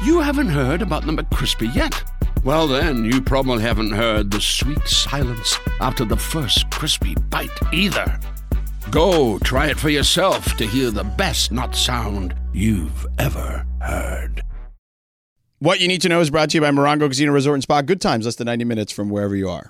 You haven't heard about the McCrispy yet? Well, then, you probably haven't heard the sweet silence after the first crispy bite either. Go try it for yourself to hear the best nut sound you've ever heard. What you need to know is brought to you by Morongo Casino Resort and Spa. Good times, less than 90 minutes from wherever you are.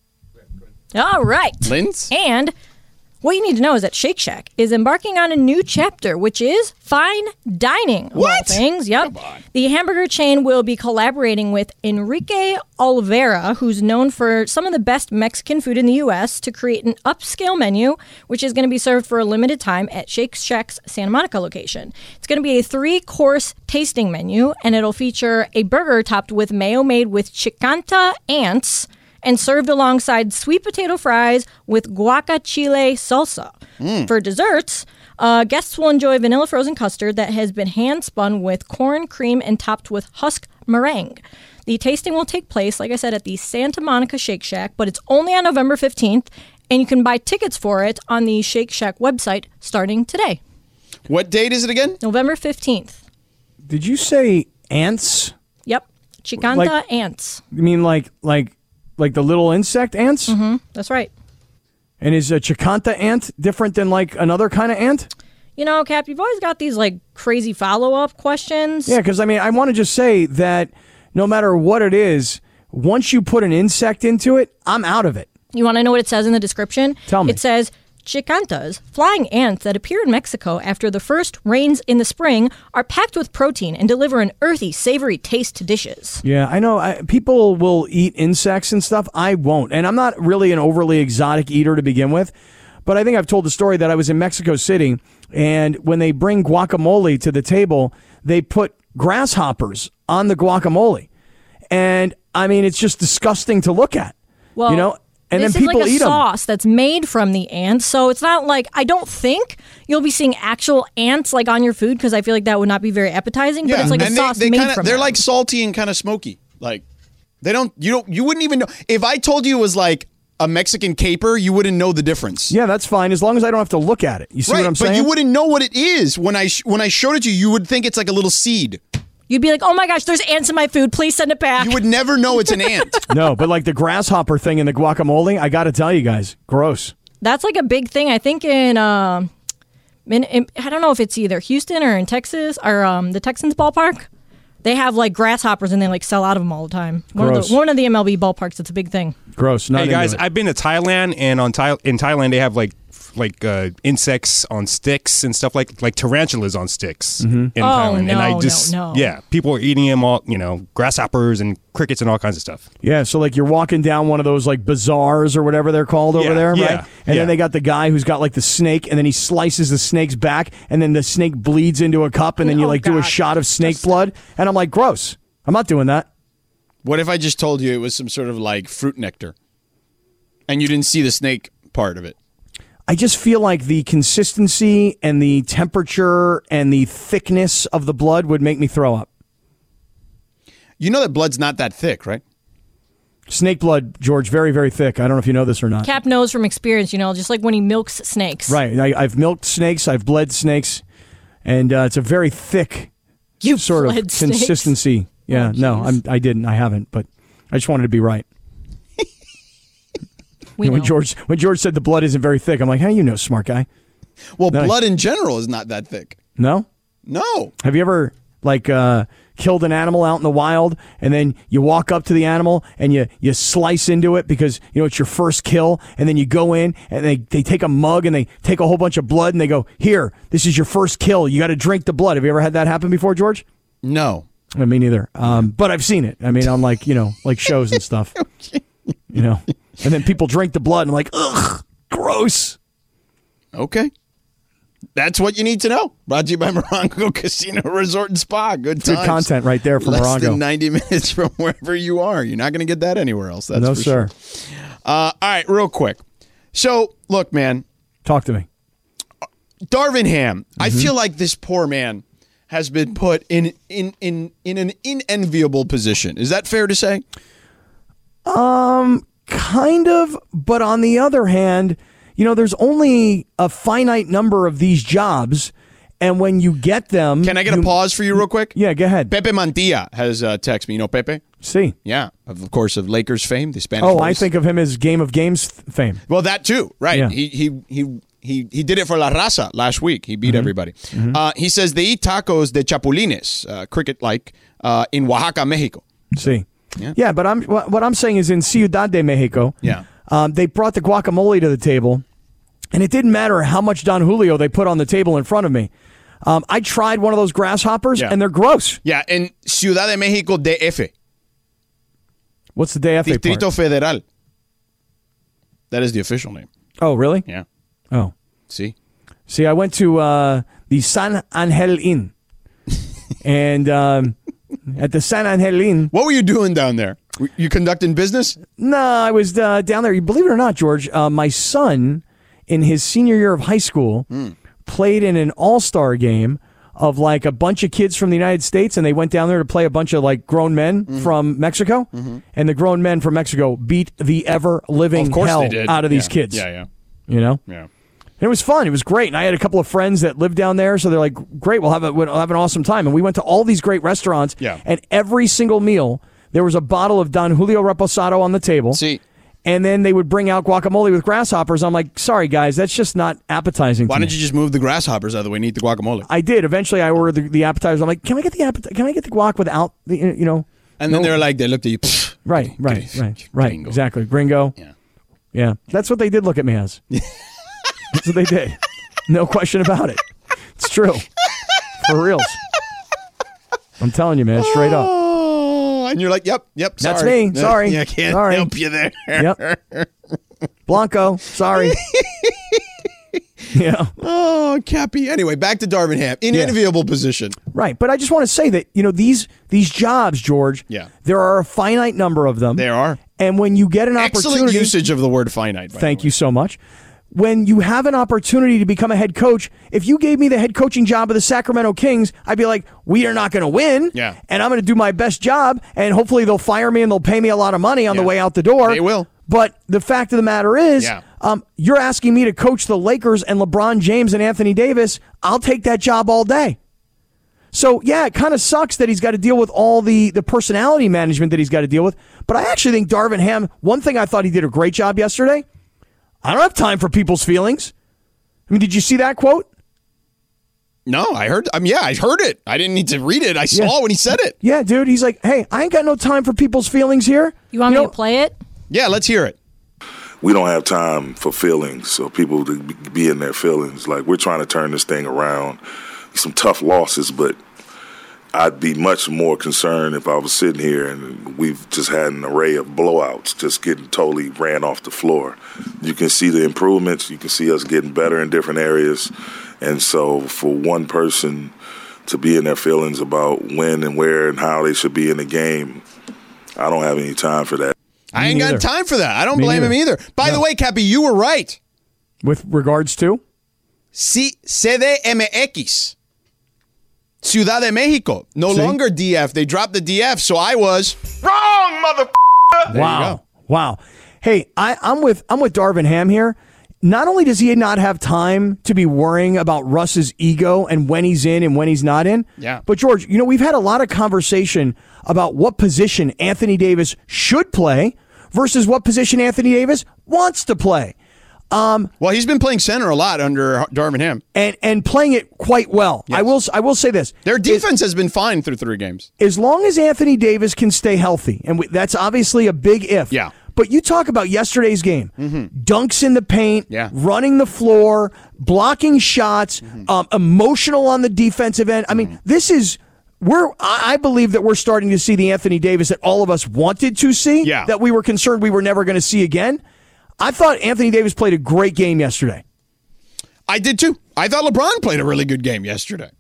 All right. Linz? And what you need to know is that Shake Shack is embarking on a new chapter, which is fine dining. Of all things. Yep. The hamburger chain will be collaborating with Enrique Olvera, who's known for some of the best Mexican food in the U.S., to create an upscale menu, which is going to be served for a limited time at Shake Shack's Santa Monica location. It's going to be a 3-course tasting menu, and it'll feature a burger topped with mayo made with chicanta ants, and served alongside sweet potato fries with guacachile salsa. For desserts, guests will enjoy vanilla frozen custard that has been hand-spun with corn, cream, and topped with husk meringue. The tasting will take place, like I said, at the Santa Monica Shake Shack, but it's only on November 15th, and you can buy tickets for it on the Shake Shack website starting today. What date is it again? November 15th. Did you say ants? Yep. Chicanta ants. You mean like the little insect ants? Mm-hmm. That's right. And is a chicanta ant different than like another kind of ant? You know, Cap, you've always got these like crazy follow-up questions. Yeah, because I mean, I want to just say that no matter what it is, once you put an insect into it, I'm out of it. You want to know what it says in the description? Tell me. It says, chicantas, flying ants that appear in Mexico after the first rains in the spring, are packed with protein and deliver an earthy, savory taste to dishes. Yeah, I know. People will eat insects and stuff. I won't. And I'm not really an overly exotic eater to begin with. But I think I've told the story that I was in Mexico City, and when they bring guacamole to the table, they put grasshoppers on the guacamole. And, I mean, it's just disgusting to look at. Well, you know? And this then people is like eat a them. sauce that's made from the ants, so it's not like, I don't think you'll be seeing actual ants like on your food, because I feel like that would not be very appetizing. But it's like a sauce made from they're them. like salty and kind of smoky. Like you wouldn't even know if I told you it was like a Mexican caper, you wouldn't know the difference. Yeah, that's fine as long as I don't have to look at it. You see what I'm saying? But you wouldn't know what it is when I showed it to you. You would think it's like a little seed. You'd be like, oh my gosh, there's ants in my food. Please send it back. You would never know it's an ant. No, but like the grasshopper thing in the guacamole, I got to tell you guys, gross. That's like a big thing. I think in I don't know if it's either Houston or in Texas or the Texans ballpark. They have like grasshoppers and they like sell out of them all the time. Gross. One of the MLB ballparks. It's a big thing. Gross. Not Hey guys, into it. I've been to Thailand, and in Thailand they have like insects on sticks and stuff like tarantulas on sticks in Thailand. No, and I just no. yeah, people are eating them all, grasshoppers and crickets and all kinds of stuff. Yeah, so like you're walking down one of those like bazaars or whatever they're called over there, right? And then they got the guy who's got like the snake, and then he slices the snake's back, and then the snake bleeds into a cup, and then you like do a shot of snake blood, and I'm like, gross. I'm not doing that. What if I just told you it was some sort of like fruit nectar, and you didn't see the snake part of it? I just feel like the consistency and the temperature and the thickness of the blood would make me throw up. You know that blood's not that thick, right? Snake blood, George, very, very thick. I don't know if you know this or not. Cap knows from experience, just like when he milks snakes. Right. I've milked snakes. I've bled snakes. And it's a very thick sort of consistency. Yeah, no, I didn't. I haven't. But I just wanted to be right. When George said the blood isn't very thick, I'm like, hey, smart guy. Well, blood in general is not that thick. No? No. Have you ever killed an animal out in the wild, and then you walk up to the animal and you slice into it because it's your first kill, and then you go in and they take a mug and they take a whole bunch of blood and they go, here, this is your first kill. You got to drink the blood. Have you ever had that happen before, George? No. Me neither. But I've seen it. I mean, on like shows and stuff. And then people drink the blood and I'm like, ugh, gross. Okay. That's what you need to know. Brought to you by Morongo Casino Resort and Spa. Good times. Good content right there from Less Morongo. than 90 minutes from wherever you are. You're not going to get that anywhere else. That's no, for sir. Sure. All right, real quick. So, look, man. Talk to me. Darvin Ham. I feel like this poor man has been put in an unenviable position. Is that fair to say? Kind of, but on the other hand, there's only a finite number of these jobs, And when you get them, Can I get a pause for you real quick? Yeah, go ahead. Pepe Mantilla has texted me. You know Pepe? See. Yeah, of course, of Lakers fame, the Spanish. Oh, voice. I think of him as Game of Games fame. Well, that too, right? Yeah. He did it for La Raza last week. He beat everybody. He says they eat tacos de chapulines, cricket-like, in Oaxaca, Mexico. See. Yeah. But what I'm saying is in Ciudad de Mexico, they brought the guacamole to the table, and it didn't matter how much Don Julio they put on the table in front of me. I tried one of those grasshoppers, and they're gross. Yeah, in Ciudad de Mexico, DF. What's the DF Distrito part? Federal. That is the official name. Oh, really? Yeah. Oh. See, I went to the San Angel Inn. And at the San Angel Inn. what were you doing down there? You conducting business? No, I was down there. Believe it or not, George, my son, in his senior year of high school, played in an all-star game of like a bunch of kids from the United States, and they went down there to play a bunch of like grown men from Mexico, and the grown men from Mexico beat the ever-living hell out of these kids. Yeah. You know? Yeah. And it was fun. It was great. And I had a couple of friends that lived down there, so they're like, great, we'll have an awesome time. And we went to all these great restaurants, and every single meal, there was a bottle of Don Julio Reposado on the table. See. And then they would bring out guacamole with grasshoppers. I'm like, sorry, guys, that's just not appetizing. Why don't you just move the grasshoppers out of the way and eat the guacamole? I did. Eventually, I ordered the appetizers. I'm like, can I get the guac without the, you know? And then they're like, they looked at you. Right. Gringo. Exactly. Gringo. Yeah. That's what they did look at me as. That's what they did. No question about it. It's true. For reals. I'm telling you, man, straight up. And you're like, yep, sorry. That's me. Sorry. Yeah, I can't Sorry. help you there. Yep. Blanco. Sorry. Yeah. Oh, Cappy. Anyway, back to Darvin Ham. In enviable position. Right. But I just want to say that, these jobs, George, there are a finite number of them. There are. And when you get an opportunity. Excellent usage of the word finite. Thank you so much. When you have an opportunity to become a head coach, if you gave me the head coaching job of the Sacramento Kings, I'd be like, we are not going to win. Yeah. And I'm going to do my best job, and hopefully they'll fire me and they'll pay me a lot of money on the way out the door. They will. But the fact of the matter is, you're asking me to coach the Lakers and LeBron James and Anthony Davis. I'll take that job all day. So, yeah, it kind of sucks that he's got to deal with all the personality management that he's got to deal with. But I actually think Darvin Ham, one thing I thought he did a great job yesterday, I don't have time for people's feelings. I mean, did you see that quote? No, I heard. I heard it. I didn't need to read it. I saw when he said it. Yeah, dude. He's like, hey, I ain't got no time for people's feelings here. You want me to play it? Yeah, let's hear it. We don't have time for feelings, so people to be in their feelings. Like, we're trying to turn this thing around. Some tough losses, but I'd be much more concerned if I was sitting here and we've just had an array of blowouts, just getting totally ran off the floor. You can see the improvements. You can see us getting better in different areas. And so for one person to be in their feelings about when and where and how they should be in the game, I don't have any time for that. I ain't got time for that. I don't blame him either. By the way, Cappy, you were right. With regards to? CDMX. Ciudad de Mexico. No longer DF. They dropped the DF, so I was wrong, motherfucker. Wow. Hey, I'm with Darvin Ham here. Not only does he not have time to be worrying about Russ's ego and when he's in and when he's not in, but George, we've had a lot of conversation about what position Anthony Davis should play versus what position Anthony Davis wants to play. Well, he's been playing center a lot under Darvin Ham, and playing it quite well. Yes. I will say this: their defense has been fine through 3 games. As long as Anthony Davis can stay healthy, and that's obviously a big if. Yeah. But you talk about yesterday's game: dunks in the paint, running the floor, blocking shots, emotional on the defensive end. I mean, this is. I believe that we're starting to see the Anthony Davis that all of us wanted to see. Yeah. That we were concerned we were never going to see again. I thought Anthony Davis played a great game yesterday. I did too. I thought LeBron played a really good game yesterday.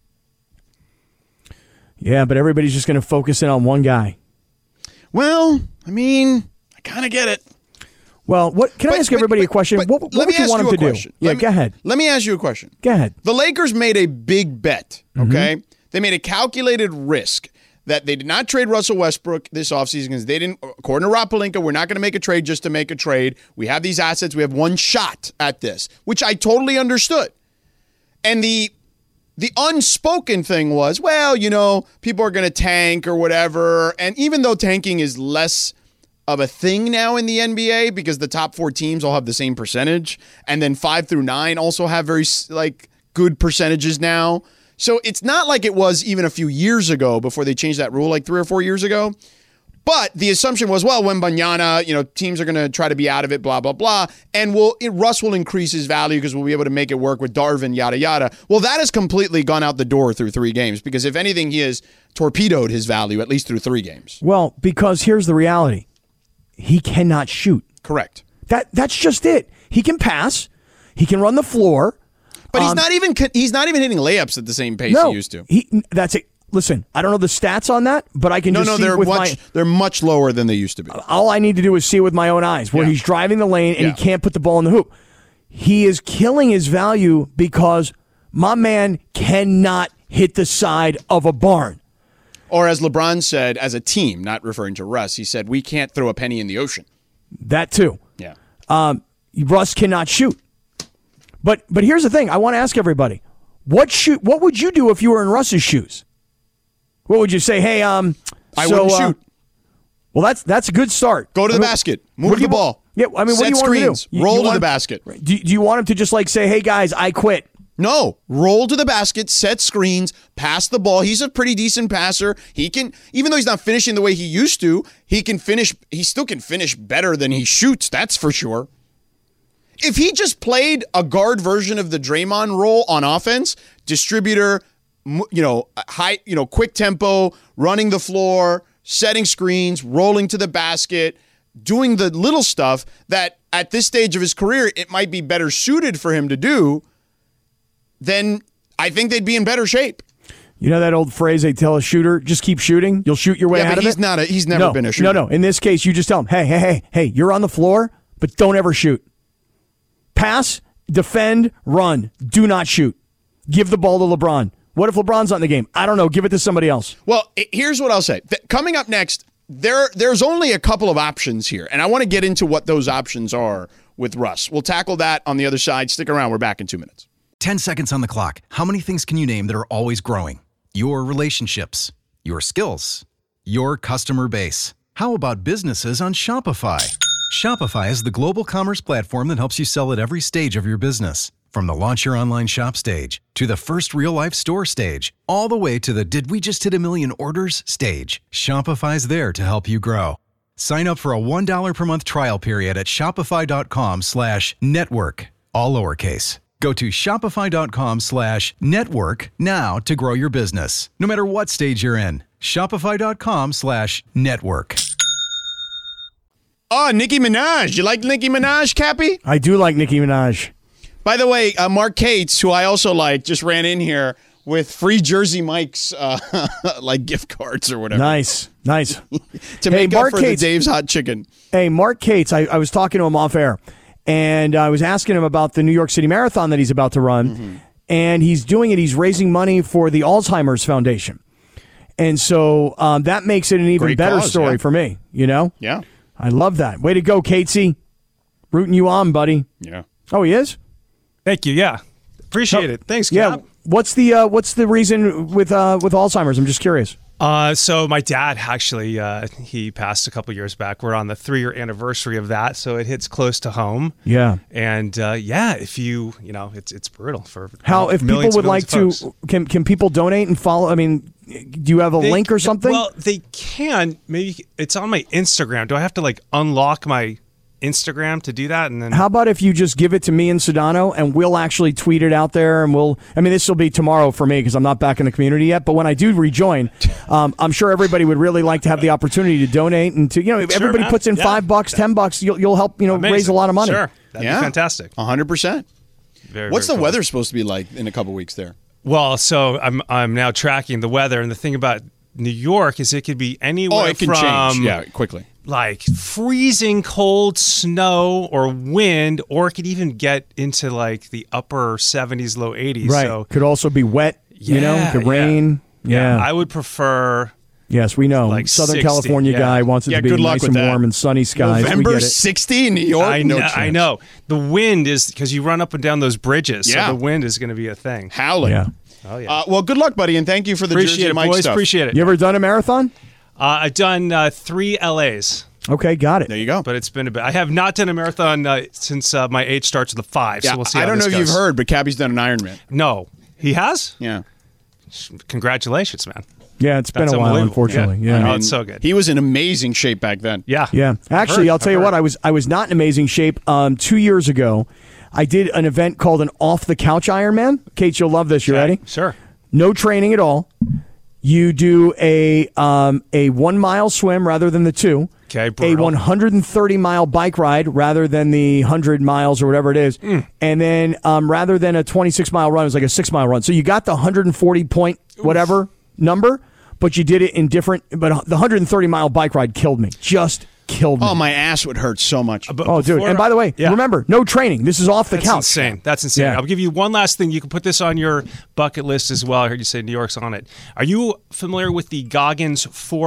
Yeah, but everybody's just going to focus in on one guy. Well, I mean, I kind of get it. Well, can I ask everybody a question? What would you want him to do? Yeah, go ahead. Let me ask you a question. Go ahead. The Lakers made a big bet, okay? They made a calculated risk that they did not trade Russell Westbrook this offseason because they didn't, according to Rob Pelinka, we're not going to make a trade just to make a trade. We have these assets. We have one shot at this, which I totally understood. And the The unspoken thing was, well, people are going to tank or whatever. And even though tanking is less of a thing now in the NBA because the top 4 teams all have the same percentage, and then 5 through 9 also have very good percentages now. So it's not like it was even a few years ago before they changed that rule, like 3 or 4 years ago. But the assumption was, well, Wembanyama, teams are going to try to be out of it, blah, blah, blah. And Russ will increase his value because we'll be able to make it work with Darvin, yada, yada. Well, that has completely gone out the door through 3 games because if anything, he has torpedoed his value at least through 3 games. Well, because here's the reality. He cannot shoot. Correct. That's just it. He can pass. He can run the floor. But he's not even hitting layups at the same pace he used to. That's it. Listen, I don't know the stats on that, but I can just see they're much lower than they used to be. All I need to do is see it with my own eyes where he's driving the lane and he can't put the ball in the hoop. He is killing his value because my man cannot hit the side of a barn. Or as LeBron said, as a team, not referring to Russ, he said, we can't throw a penny in the ocean. That too. Yeah. Russ cannot shoot. But here's the thing. I want to ask everybody, what would you do if you were in Russ's shoes? What would you say? Hey, I wouldn't shoot. Well, that's a good start. Go to the basket. Move the ball. Yeah, I mean, what do you want screens, to do? Roll to the basket. Do you want him to just say, hey, guys, I quit? No. Roll to the basket, set screens, pass the ball. He's a pretty decent passer. He can, even though he's not finishing the way he used to, he still can finish better than he shoots, that's for sure. If he just played a guard version of the Draymond role on offense, distributor, high, quick tempo, running the floor, setting screens, rolling to the basket, doing the little stuff that at this stage of his career, it might be better suited for him to do, then I think they'd be in better shape. You know that old phrase they tell a shooter, just keep shooting, you'll shoot your way out of it? He's never been a shooter. No. In this case, you just tell him, hey, you're on the floor, but don't ever shoot. Pass, defend, run. Do not shoot. Give the ball to LeBron. What if LeBron's not in the game? I don't know. Give it to somebody else. Well, here's what I'll say. Coming up next, there's only a couple of options here, and I want to get into what those options are with Russ. We'll tackle that on the other side. Stick around. We're back in 2 minutes. 10 seconds on the clock. How many things can you name that are always growing? Your relationships, your skills, your customer base. How about businesses on Shopify? Shopify is the global commerce platform that helps you sell at every stage of your business. From the launch your online shop stage, to the first real-life store stage, all the way to the did we just hit 1 million orders stage, Shopify's there to help you grow. Sign up for a $1 per month trial period at shopify.com/network, all lowercase. Go to shopify.com/network now to grow your business, no matter what stage you're in. Shopify.com/network. Oh, Nicki Minaj. You like Nicki Minaj, Cappy? I do like Nicki Minaj. By the way, Mark Cates, who I also like, just ran in here with free Jersey Mike's like gift cards or whatever. Nice. To make up for the Dave's Hot Chicken. Hey, Mark Cates, I was talking to him off air, and I was asking him about the New York City Marathon that he's about to run, and he's doing it. He's raising money for the Alzheimer's Foundation. And so that makes it an even better story for me, Yeah. I love that. Way to go, Catesy. Rooting you on, buddy. Yeah. Oh, he is? Thank you. Yeah. Appreciate it. Thanks, Cap. Yeah. What's the reason with Alzheimer's? I'm just curious. So my dad actually, he passed a couple years back. We're on the 3-year anniversary of that, so it hits close to home. Yeah. And if it's brutal for if people would like to, can people donate and follow? I mean, do you have a link or something? Well, they can. Maybe it's on my Instagram. Do I have to unlock my Instagram to do that? And then how about if you just give it to me and Sedano, and we'll actually tweet it out there, and this will be tomorrow for me because I'm not back in the community yet, but when I do rejoin, I'm sure everybody would really like to have the opportunity to donate, and to if everybody puts in $5, $10, you'll help raise a lot of money. Sure, that'd be fantastic. 100%. What's the cool. weather supposed to be like in a couple weeks there? Well, so I'm now tracking the weather, and the thing about New York is it could be anywhere it can change. Yeah, quickly. Like freezing cold snow or wind, or it could even get into the upper 70s, low 80s. Right. So could also be wet, could rain. Yeah. I would prefer. Yes, we know. Southern 60, California guy wants it to be nice and warm and sunny skies. November 60 in New York? I know. The wind is, because you run up and down those bridges, so the wind is going to be a thing. Howling. Yeah. Oh, yeah. Well, good luck, buddy, and thank you for the Appreciate Jersey it, Mike boys. stuff. Appreciate it. You ever done a marathon? I've done 3 LAs. Okay, got it. There you go. But it's been a bit. I have not done a marathon since my age starts with a 5. Yeah, So we'll see. I how don't know this if you've goes. heard, but Cappy's done an Ironman. No, he has. Yeah. Congratulations, man. Yeah, it's been That's a while, unbelievable. unfortunately. Yeah. Yeah. Oh, it's so good. He was in amazing shape back then. Yeah. Yeah, actually, I'll tell you what. I was not in amazing shape. 2 years ago, I did an event called an off the couch Ironman. Kate, you'll love this. You ready? Sure. No training at all. You do a 1 mile swim rather than the 2. Okay, a brutal. 130 mile bike ride rather than the 100 miles or whatever it is. And then rather than a 26 mile run, it was like a 6 mile run. So you got the 140 point whatever number, but you did it in different. But the 130 mile bike ride killed me. Just killed me. Oh, my ass would hurt so much. Oh, dude. And by the way, remember, no training. This is off the That's couch. insane. That's insane. Yeah. I'll give you one last thing. You can put this on your bucket list as well. I heard you say New York's on it. Are you familiar with the Goggins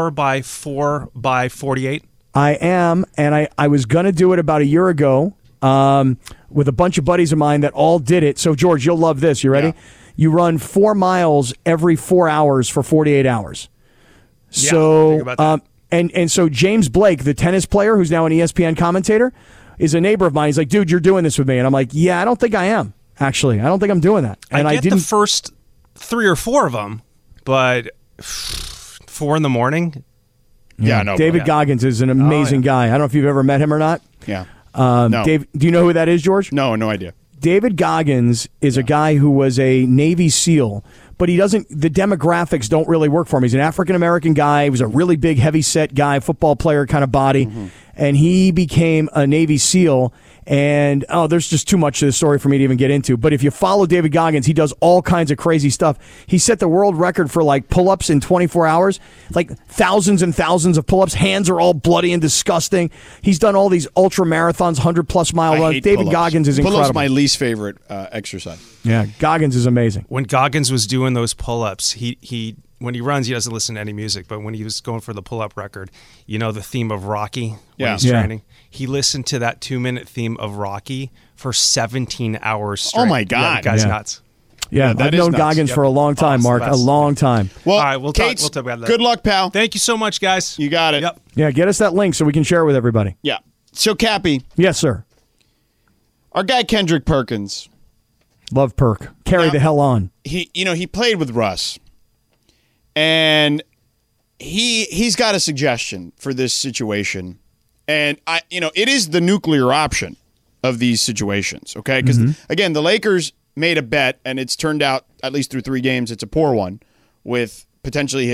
4x4x48? I am, and I was going to do it about a year ago with a bunch of buddies of mine that all did it. So, George, you'll love this. You ready? Yeah. You run 4 miles every 4 hours for 48 hours. So, think about that. and so James Blake, the tennis player who's now an ESPN commentator, is a neighbor of mine. He's like, dude, you're doing this with me. And I'm like, yeah, I don't think I am, actually. I don't think I'm doing that. And I get the first 3 or 4 of them, but 4 in the morning? Yeah, no. David Goggins is an amazing guy. I don't know if you've ever met him or not. Yeah. No. Dave, do you know who that is, George? No idea. David Goggins is a guy who was a Navy SEAL, but the demographics don't really work for him. He's an African-American guy. He was a really big, heavy-set guy, football player kind of body, and he became a Navy SEAL. And, there's just too much to the story for me to even get into. But if you follow David Goggins, he does all kinds of crazy stuff. He set the world record for, like, pull-ups in 24 hours, like thousands and thousands of pull-ups. Hands are all bloody and disgusting. He's done all these ultra-marathons, 100-plus mile runs. David pull-ups. Goggins is incredible. Pull-ups my least favorite exercise. Yeah, Goggins is amazing. When Goggins was doing those pull-ups, he when he runs, he doesn't listen to any music. But when he was going for the pull-up record, you know the theme of Rocky when Yeah. he's Yeah. training? He listened to that 2-minute theme of Rocky for 17 hours straight. Oh, my Yeah, God. the guy's Yeah. nuts. Yeah, that I've is known nuts. Goggins Yep. for a long time, it's the Mark. A best. long time. Well, All right, we'll talk Kate's, about that. Good luck, pal. Thank you so much, guys. You got it. Yep. Yeah, get us that link so we can share it with everybody. Yeah. So, Cappy, Yes, sir. our guy Kendrick Perkins, Love Perk. Carry Now- the hell on. he played with Russ, and he's got a suggestion for this situation, and it is the nuclear option of these situations, okay? Because again, the Lakers made a bet, and it's turned out, at least through 3 games, it's a poor one, with potentially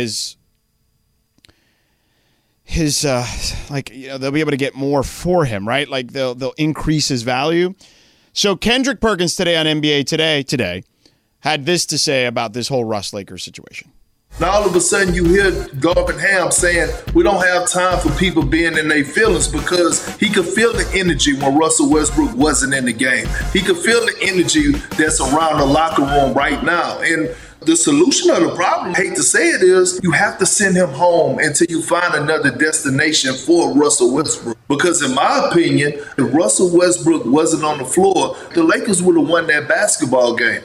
they'll be able to get more for him, right? Like they'll increase his value. So Kendrick Perkins today on NBA Today had this to say about this whole Russ Lakers situation. Now all of a sudden you hear Garvin Ham saying we don't have time for people being in their feelings, because he could feel the energy when Russell Westbrook wasn't in the game. He could feel the energy that's around the locker room right now. And the solution of the problem, I hate to say it, is you have to send him home until you find another destination for Russell Westbrook. Because in my opinion, if Russell Westbrook wasn't on the floor, the Lakers would have won that basketball game.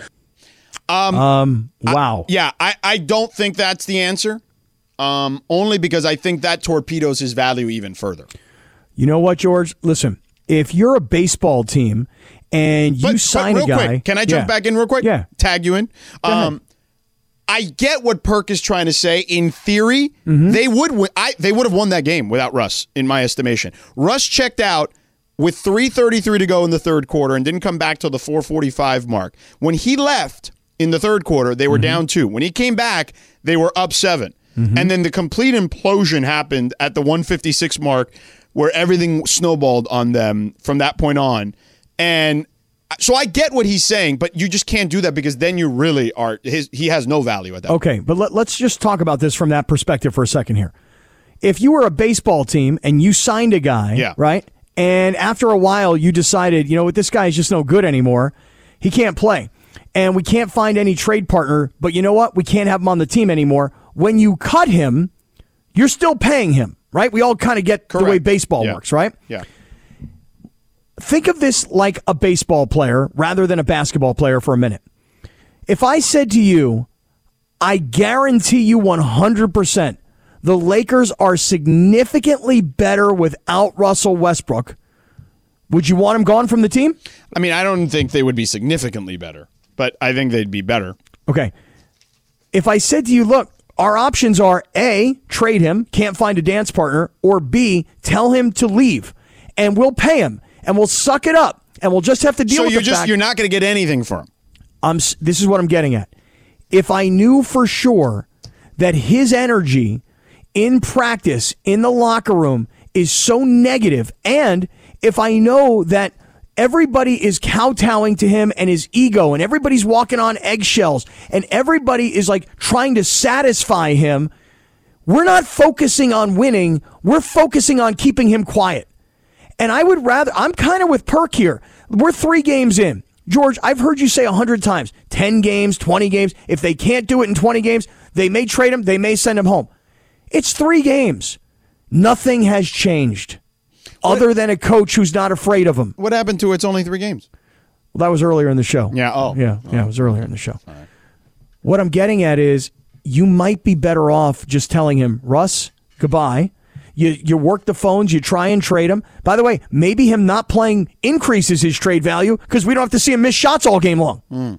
Wow. I don't think that's the answer, only because I think that torpedoes his value even further. You know what, George? Listen, if you're a baseball team and you sign real a guy. quick, can I jump back in real quick? Yeah. Tag you in. ahead. I get what Perk is trying to say. In theory, they would win. They would have won that game without Russ, in my estimation. Russ checked out with 3:33 to go in the third quarter and didn't come back till the 4:45 mark. When he left in the third quarter, they were down 2. When he came back, they were up 7. And then the complete implosion happened at the 156 mark, where everything snowballed on them from that point on. And so I get what he's saying, but you just can't do that, because then you really are. He has no value at that. Okay, but let's just talk about this from that perspective for a second here. If you were a baseball team and you signed a guy, right, and after a while you decided, you know what, this guy is just no good anymore, he can't play, and we can't find any trade partner, but you know what, we can't have him on the team anymore. When you cut him, you're still paying him, right? We all kind of get the way baseball works, right? Yeah. Think of this like a baseball player rather than a basketball player for a minute. If I said to you, I guarantee you 100%, the Lakers are significantly better without Russell Westbrook, would you want him gone from the team? I mean, I don't think they would be significantly better, but I think they'd be better. Okay. If I said to you, look, our options are A, trade him, can't find a dance partner, or B, tell him to leave, and we'll pay him, and we'll suck it up, and we'll just have to deal with the fact. So you're not going to get anything for him. This is what I'm getting at. If I knew for sure that his energy in practice, in the locker room, is so negative, and if I know that everybody is kowtowing to him and his ego, and everybody's walking on eggshells, and everybody is like trying to satisfy him, we're not focusing on winning. We're focusing on keeping him quiet. And I'm kind of with Perk here. We're 3 games in. George, I've heard you say 100 times, 10 games, 20 games. If they can't do it in 20 games, they may trade him. They may send him home. It's 3 games. Nothing has changed. Other than a coach who's not afraid of him. What happened to it's only 3 games? Well, that was earlier in the show. Yeah. Oh. Yeah, it was earlier in the show. All right. What I'm getting at is you might be better off just telling him, Russ, goodbye. You work the phones, you try and trade him. By the way, maybe him not playing increases his trade value because we don't have to see him miss shots all game long.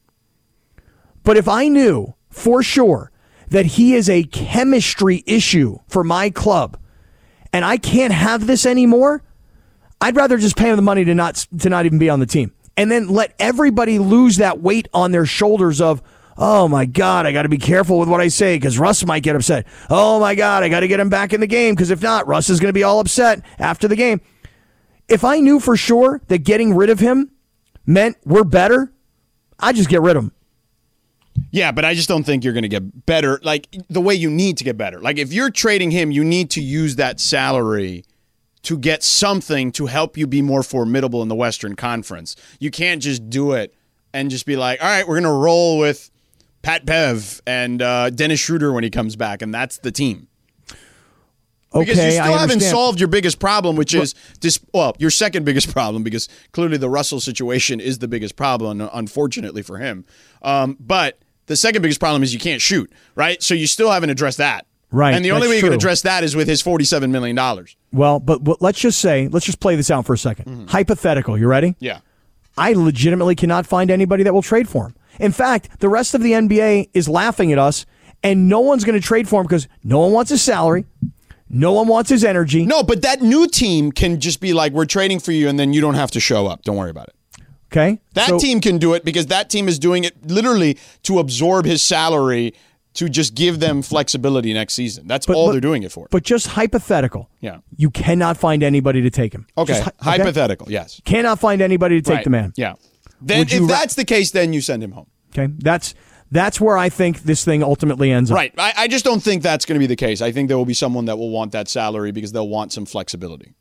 But if I knew for sure that he is a chemistry issue for my club, and I can't have this anymore, I'd rather just pay him the money to not even be on the team. And then let everybody lose that weight on their shoulders of, oh my God, I got to be careful with what I say because Russ might get upset. Oh my God, I got to get him back in the game because if not, Russ is going to be all upset after the game. If I knew for sure that getting rid of him meant we're better, I'd just get rid of him. Yeah, but I just don't think you're going to get better, like the way you need to get better. Like if you're trading him, you need to use that salary to get something to help you be more formidable in the Western Conference. You can't just do it and just be like, all right, we're going to roll with Pat Bev and Dennis Schroeder when he comes back, and that's the team. Okay, because you still I haven't understand. solved your biggest problem, which is your second biggest problem, because clearly the Russell situation is the biggest problem, unfortunately for him. But the second biggest problem is you can't shoot, right? So you still haven't addressed that. Right. And the only that's way you true. can address that is with his $47 million. Well, but let's just play this out for a second. Hypothetical, you ready? Yeah. I legitimately cannot find anybody that will trade for him. In fact, the rest of the NBA is laughing at us, and no one's going to trade for him because no one wants his salary. No one wants his energy. No, but that new team can just be like, we're trading for you, and then you don't have to show up. Don't worry about it. Okay? That team can do it because that team is doing it literally to absorb his salary to just give them flexibility next season. That's all they're doing it for. But just hypothetical. Yeah. You cannot find anybody to take him. Okay. Hypothetical, yes. Cannot find anybody to take the man. Yeah. Then if that's the case, then you send him home. Okay. That's where I think this thing ultimately ends up. Right. I just don't think that's going to be the case. I think there will be someone that will want that salary because they'll want some flexibility.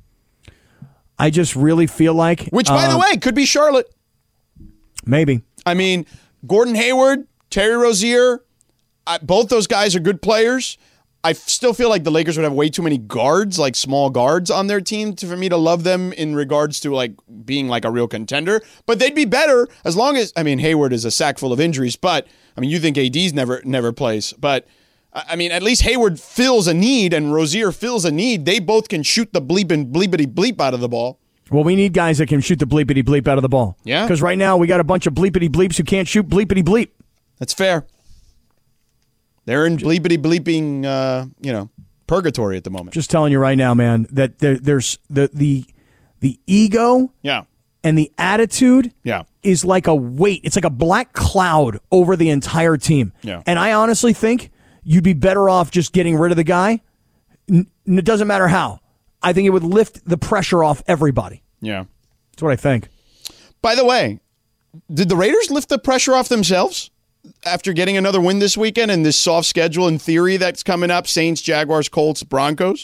I just really feel like... Which, by the way, could be Charlotte. Maybe. I mean, Gordon Hayward, Terry Rozier, both those guys are good players. I still feel like the Lakers would have way too many guards, like small guards on their team for me to love them in regards to like being like a real contender. But they'd be better as long as, I mean, Hayward is a sack full of injuries, but I mean, you think AD's never plays, but I mean, at least Hayward fills a need and Rozier fills a need. They both can shoot the bleepity bleep out of the ball. Well, we need guys that can shoot the bleepity bleep out of the ball. Yeah. Because right now we got a bunch of bleepity bleeps who can't shoot bleepity bleep. That's fair. They're in bleepity bleeping, purgatory at the moment. Just telling you right now, man, that there's the ego, and the attitude, is like a weight. It's like a black cloud over the entire team. Yeah. And I honestly think you'd be better off just getting rid of the guy. It doesn't matter how. I think it would lift the pressure off everybody. Yeah, that's what I think. By the way, did the Raiders lift the pressure off themselves after getting another win this weekend and this soft schedule in theory that's coming up? Saints, Jaguars, Colts, Broncos?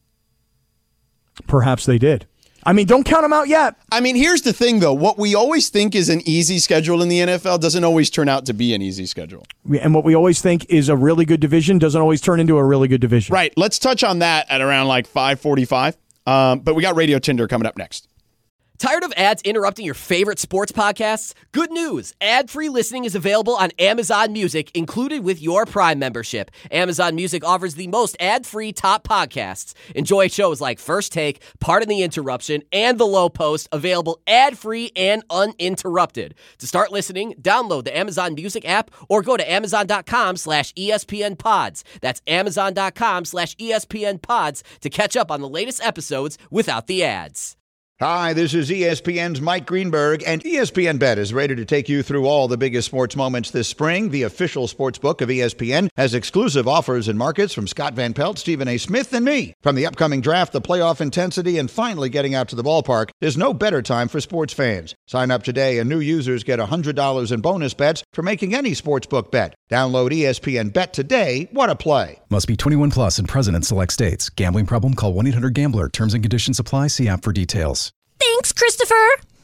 Perhaps they did. I mean, don't count them out yet. I mean, here's the thing, though. What we always think is an easy schedule in the NFL doesn't always turn out to be an easy schedule. And what we always think is a really good division doesn't always turn into a really good division. Right. Let's touch on that at around like 5:45. But we got Radio Tinder coming up next. Tired of ads interrupting your favorite sports podcasts? Good news! Ad-free listening is available on Amazon Music, included with your Prime membership. Amazon Music offers the most ad-free top podcasts. Enjoy shows like First Take, Pardon the Interruption, and The Low Post, available ad-free and uninterrupted. To start listening, download the Amazon Music app or go to amazon.com/ESPN Pods. That's amazon.com/ESPN Pods to catch up on the latest episodes without the ads. Hi, this is ESPN's Mike Greenberg, and ESPN Bet is ready to take you through all the biggest sports moments this spring. The official sports book of ESPN has exclusive offers and markets from Scott Van Pelt, Stephen A. Smith, and me. From the upcoming draft, the playoff intensity, and finally getting out to the ballpark, there's no better time for sports fans. Sign up today, and new users get $100 in bonus bets for making any sportsbook bet. Download ESPN Bet today. What a play. Must be 21 plus and present in select states. Gambling problem? Call 1-800-GAMBLER. Terms and conditions apply. See app for details. Thanks, Christopher.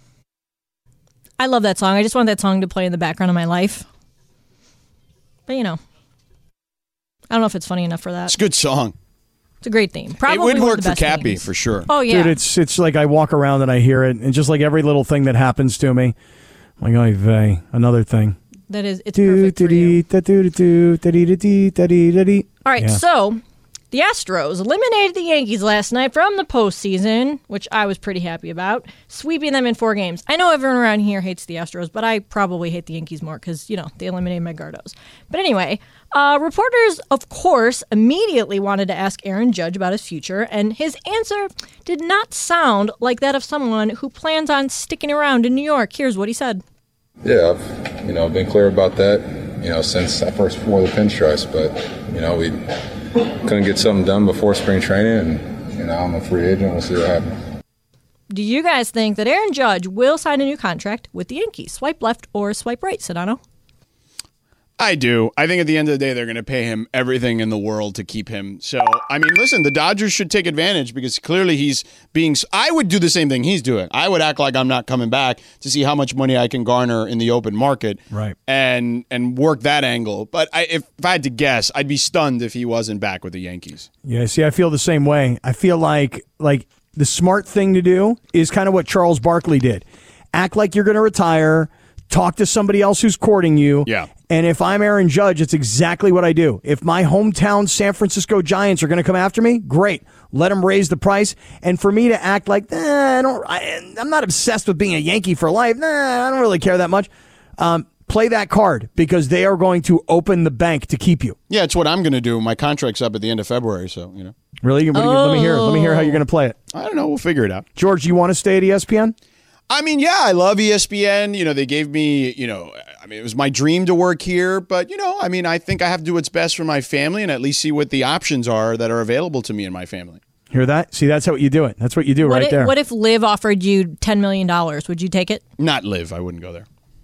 I love that song. I just want that song to play in the background of my life. But, I don't know if it's funny enough for that. It's a good song. It's a great theme. Probably it would one of work the for best Cappy, themes. for sure. Oh, yeah. Dude, it's like I walk around and I hear it, and just like every little thing that happens to me, I'm like, oy vey, another thing. That is, it's perfect for you. All right, so the Astros eliminated the Yankees last night from the postseason, which I was pretty happy about, sweeping them in 4 games. I know everyone around here hates the Astros, but I probably hate the Yankees more because, they eliminated my Gardos. But anyway, reporters, of course, immediately wanted to ask Aaron Judge about his future, and his answer did not sound like that of someone who plans on sticking around in New York. Here's what he said. Yeah, I've been clear about that, since I first wore the pinstripes, but, we couldn't get something done before spring training, and, I'm a free agent. We'll see what happens. Do you guys think that Aaron Judge will sign a new contract with the Yankees? Swipe left or swipe right, Sedano? I do. I think at the end of the day, they're going to pay him everything in the world to keep him. So, listen, the Dodgers should take advantage because clearly he's being – I would do the same thing he's doing. I would act like I'm not coming back to see how much money I can garner in the open market, right? And work that angle. But if I had to guess, I'd be stunned if he wasn't back with the Yankees. Yeah, see, I feel the same way. I feel like the smart thing to do is kind of what Charles Barkley did. Act like you're going to retire, talk to somebody else who's courting you. Yeah. And if I'm Aaron Judge, it's exactly what I do. If my hometown San Francisco Giants are going to come after me, great. Let them raise the price. And for me to act like, I'm not obsessed with being a Yankee for life. I don't really care that much. Play that card because they are going to open the bank to keep you. Yeah, it's what I'm going to do. My contract's up at the end of February, so, Really? Let me hear how you're going to play it. I don't know. We'll figure it out. George, you want to stay at ESPN? I love ESPN. They gave me, it was my dream to work here. But, I think I have to do what's best for my family and at least see what the options are that are available to me and my family. Hear that? See, that's how you do it. That's what you do there. What if Liv offered you $10 million? Would you take it? Not Liv. I wouldn't go there.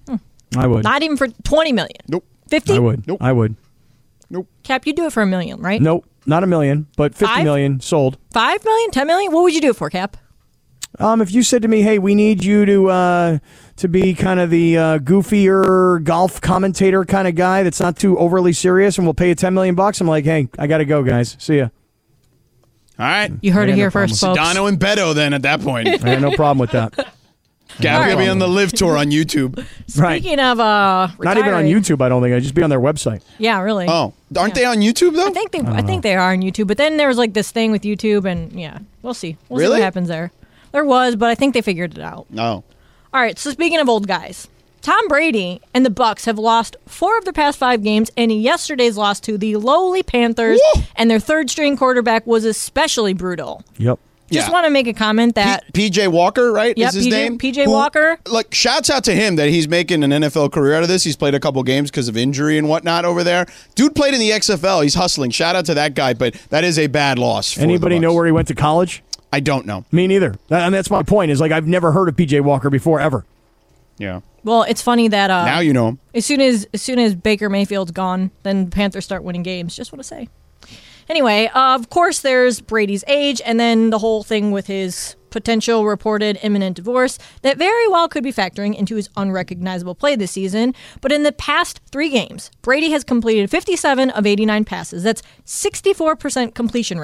I would. Not even for $20 million? Nope. 50? I would. Nope. I would. Nope. Cap, you'd do it for $1 million, right? Nope. Not $1 million, but $50 million sold. $5 million? $10 million? What would you do it for, Cap? If you said to me, hey, we need you to be kind of the goofier golf commentator kind of guy that's not too overly serious and we'll pay you $10 million, I'm like, hey, I got to go, guys. See ya. All right. You heard it here first, folks. Sedano and Beto then at that point. I had no problem with that. Gabby will be on the Live Tour on YouTube. Speaking of not even on YouTube, I don't think. I'd just be on their website. Yeah, really. Oh, aren't they on YouTube though? I think they are on YouTube. But then there was this thing with YouTube, and we'll see. We'll see what happens there. There was, but I think they figured it out. No. All right. So speaking of old guys, Tom Brady and the Bucs have lost 4 of their past 5 games, and yesterday's loss to the lowly Panthers, and their third-string quarterback was especially brutal. Yep. Just want to make a comment that PJ Walker, right? Yep, is his name? PJ Walker. Like, shouts out to him that he's making an NFL career out of this. He's played a couple games because of injury and whatnot over there. Dude played in the XFL. He's hustling. Shout out to that guy, but that is a bad loss. For Anybody know where he went to college? I don't know. Me neither. And that's my point. Is I've never heard of PJ Walker before ever. Yeah. Well, it's funny that now you know him. As soon as Baker Mayfield's gone, then the Panthers start winning games. Just want to say. Anyway, of course, there's Brady's age, and then the whole thing with his potential reported imminent divorce that very well could be factoring into his unrecognizable play this season. But in the past 3 games, Brady has completed 57 of 89 passes. That's 64% completion rate.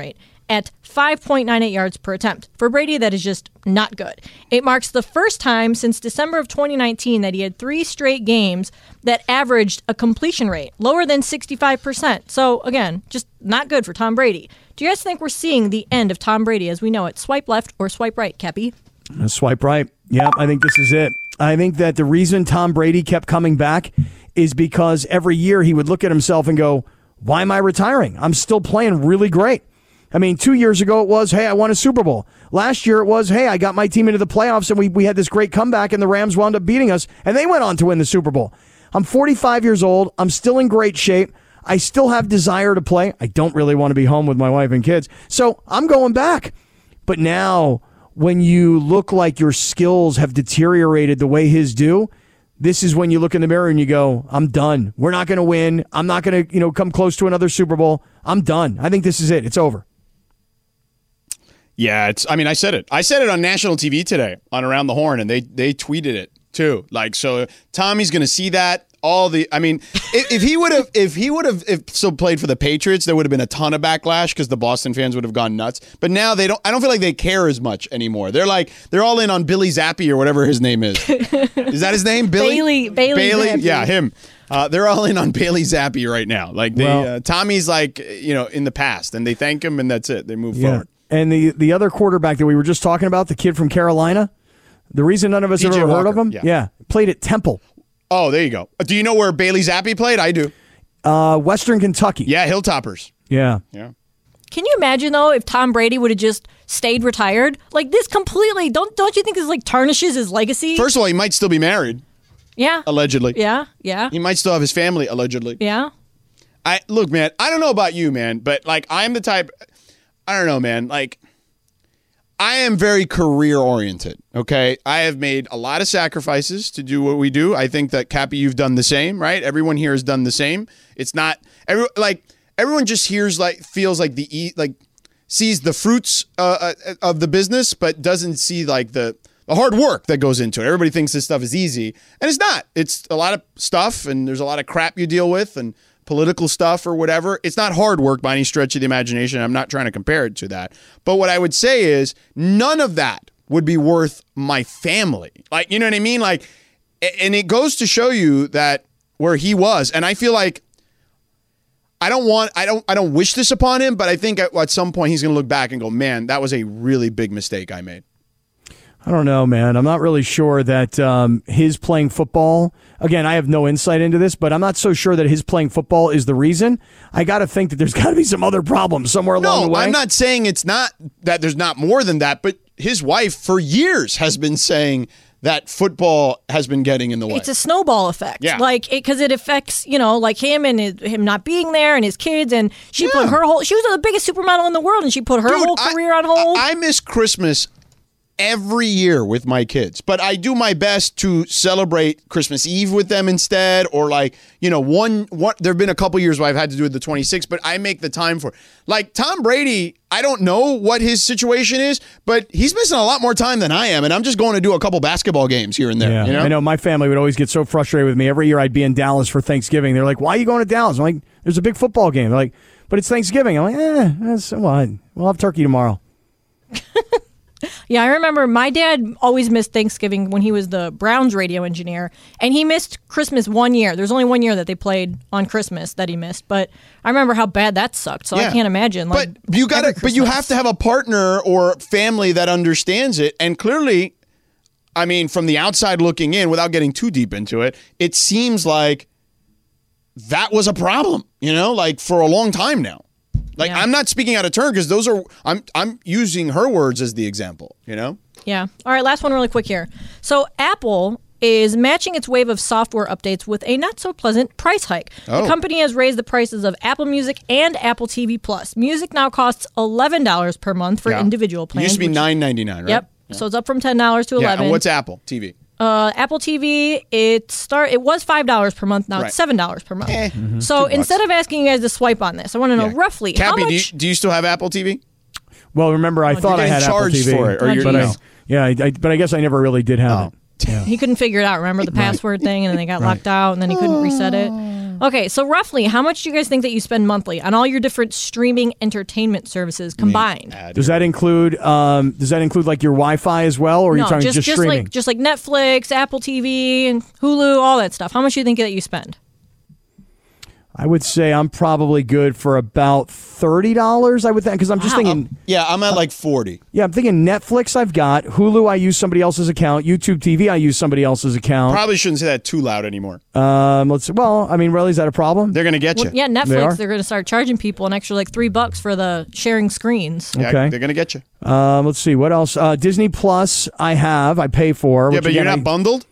at 5.98 yards per attempt. For Brady, that is just not good. It marks the first time since December of 2019 that he had 3 straight games that averaged a completion rate lower than 65%. So, again, just not good for Tom Brady. Do you guys think we're seeing the end of Tom Brady as we know it? Swipe left or swipe right, Cappy? Swipe right. Yeah, I think this is it. I think that the reason Tom Brady kept coming back is because every year he would look at himself and go, why am I retiring? I'm still playing really great. I mean, 2 years ago it was, hey, I won a Super Bowl. Last year it was, hey, I got my team into the playoffs and we had this great comeback and the Rams wound up beating us and they went on to win the Super Bowl. I'm 45 years old. I'm still in great shape. I still have desire to play. I don't really want to be home with my wife and kids. So I'm going back. But now when you look like your skills have deteriorated the way his do, this is when you look in the mirror and you go, I'm done. We're not going to win. I'm not going to, come close to another Super Bowl. I'm done. I think this is it. It's over. Yeah, I said it. I said it on national TV today on Around the Horn, and they tweeted it too. Like, so Tommy's going to see that. If he would have still played for the Patriots, there would have been a ton of backlash because the Boston fans would have gone nuts. But now I don't feel like they care as much anymore. They're all in on Billy Zappi or whatever his name is. Is that his name? Bailey Zappi. Yeah, him. They're all in on Bailey Zappi right now. Like Tommy's like, in the past, and they thank him and that's it. They move forward. And the other quarterback that we were just talking about, the kid from Carolina, the reason none of us have ever heard of him, played at Temple. Oh, there you go. Do you know where Bailey Zappi played? I do. Western Kentucky. Yeah, Hilltoppers. Yeah. Can you imagine, though, if Tom Brady would have just stayed retired? Like, this completely, don't you think this, tarnishes his legacy? First of all, he might still be married. Yeah. Allegedly. Yeah. He might still have his family, allegedly. Yeah. Look, man, I don't know about you, man, but, I'm the type, I don't know, man, I am very career-oriented, okay? I have made a lot of sacrifices to do what we do. I think that, Cappy, you've done the same, right? Everyone here has done the same. It's not everyone just feels like sees the fruits of the business, but doesn't see the hard work that goes into it. Everybody thinks this stuff is easy, and it's not. It's a lot of stuff, and there's a lot of crap you deal with, and political stuff or whatever. It's not hard work by any stretch of the imagination. I'm not trying to compare it to that. But what I would say is none of that would be worth my family. You know what I mean? And it goes to show you that where he was. And I feel like I don't wish this upon him, but I think at some point he's going to look back and go, man, that was a really big mistake I made. I don't know, man. I'm not really sure that his playing football, again, I have no insight into this, but I'm not so sure that his playing football is the reason. I got to think that there's got to be some other problems somewhere along the way. No, I'm not saying it's not that there's not more than that, but his wife for years has been saying that football has been getting in the way. It's a snowball effect. Yeah. Because it affects, him and him not being there and his kids. And she put she was the biggest supermodel in the world and she put her whole career on hold. I miss Christmas every year with my kids, but I do my best to celebrate Christmas Eve with them instead, or one there've been a couple years where I've had to do it the 26th, but I make the time for it. Tom Brady, I don't know what his situation is, but he's missing a lot more time than I am, and I'm just going to do a couple basketball games here and there. Yeah. I know my family would always get so frustrated with me. Every year I'd be in Dallas for Thanksgiving. They're like, why are you going to Dallas? I'm like, there's a big football game. They're like, but it's Thanksgiving. I'm like, we'll have turkey tomorrow. Yeah, I remember my dad always missed Thanksgiving when he was the Browns radio engineer, and he missed Christmas 1 year. There's only 1 year that they played on Christmas that he missed, but I remember how bad that sucked, so I can't imagine. But you have to have a partner or family that understands it, and clearly, from the outside looking in, without getting too deep into it, it seems like that was a problem, for a long time now. I'm not speaking out of turn because those are I'm using her words as the example, Yeah. All right, last one really quick here. So Apple is matching its wave of software updates with a not so pleasant price hike. The company has raised the prices of Apple Music and Apple TV Plus. Music now costs $11 per month for individual plans. It used to be $9.99, right? Yep. Yeah. So it's up from $10 to $11. Yeah, and what's Apple TV? Apple TV, it was $5 per month. Now it's $7 per month. So instead of asking you guys to swipe on this, I want to know roughly how much. Do you still have Apple TV? Well, remember, I thought I had Apple TV for it, but I guess I never really did have it. Yeah. He couldn't figure it out. Remember the password thing, and then they got locked out, and then he couldn't reset it. Okay, so roughly, how much do you guys think that you spend monthly on all your different streaming entertainment services combined? Does that include like your Wi-Fi as well, or are you talking just streaming? Just like Netflix, Apple TV, and Hulu, all that stuff. How much do you think that you spend? I would say I'm probably good for about $30. I would think, because I'm just thinking. Yeah, I'm at like 40. Yeah, I'm thinking Netflix. I've got Hulu. I use somebody else's account. YouTube TV. I use somebody else's account. Probably shouldn't say that too loud anymore. Let's see. Well, I mean, really, is that a problem? They're going to get you. Well, yeah, Netflix. They're going to start charging people an extra like $3 for the sharing screens. Yeah, okay, they're going to get you. Let's see what else. Disney Plus. I pay for. Yeah, but you're not bundled.